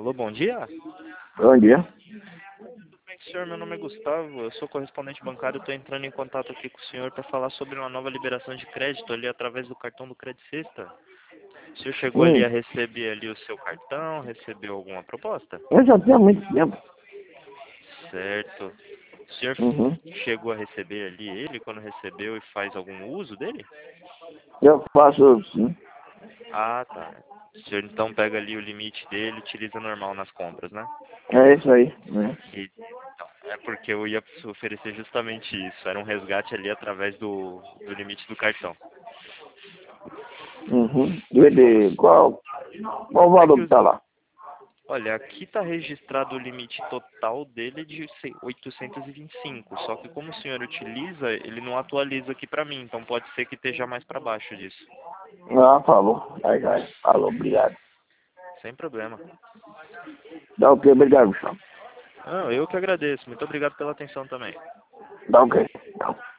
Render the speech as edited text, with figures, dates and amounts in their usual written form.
Alô, bom dia. Bom dia. Tudo bem, senhor? Meu nome é Gustavo, eu sou correspondente bancário, estou entrando em contato aqui com o senhor para falar sobre uma nova liberação de crédito ali através do cartão do Credicista. O senhor chegou ali a receber ali o seu cartão, recebeu alguma proposta? Eu já tinha muito tempo. Certo. O senhor Uhum. chegou a receber ali ele quando recebeu e faz algum uso dele? Eu faço sim. Ah, tá. O senhor então pega ali o limite dele e utiliza normal nas compras, né? É isso aí. Né? Então, é porque eu ia oferecer justamente isso. Era um resgate ali através do limite do cartão. Uhum. Como Qual o é valor que que tá lá? olha, aqui está registrado o limite total dele de 825. Só que como o senhor utiliza, ele não atualiza aqui para mim. Então pode ser que esteja mais para baixo disso. Ah, falou. Aí. Falou, obrigado. Sem problema. Dá o quê? Obrigado, Gustavo. Não, eu que agradeço. Muito obrigado pela atenção também. Dá o quê? Não.